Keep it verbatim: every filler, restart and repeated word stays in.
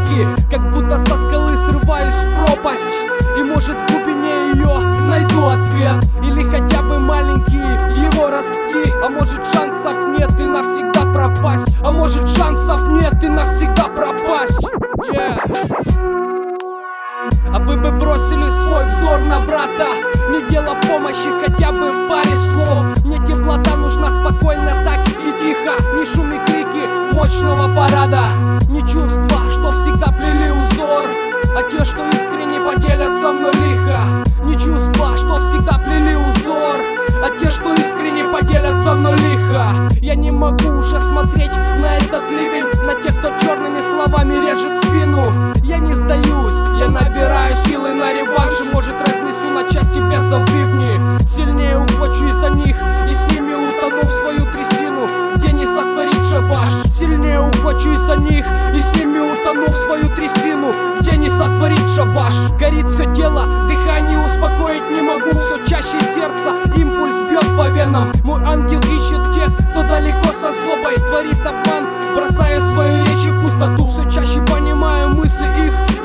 крики, как будто со скалы срываюсь в пропасть. И может в глубине ее найду ответ, или хотя бы маленькие его ростки. А может шансов нет и навсегда пропасть. А может шансов нет и навсегда пропасть. Yeah. А вы бы бросили свой взор на брата, не дело помощи хотя бы в паре слов. Мне теплота нужна спокойно, так и тихо. Не шум и крики мощного парада, не чувства, что всегда плели узор, а те, что искренне поделят со мной лихо. Не чувства, что всегда плели узор, а те, что искренне поделят со мной лихо. Я не могу уже смотреть на этот ливень, на тех, кто черными словами режет спину. Я не сдаюсь, я набираю силы на реванш, и может разнесу на части бесов бивни. Сильнее ухвачусь за них и с ними утону в свою трясину, где не сотворить шабаш. Сильнее ухвачусь за них и с ними утону в свою трясину, где не сотворить шабаш. Горит все тело, дыхание успокоить не могу, все чаще сердце импульс бьет по венам. Мой ангел ищет тех, кто далеко со злобой творит обман, бросая свои речи в пустоту. Все чаще понимаю мысли их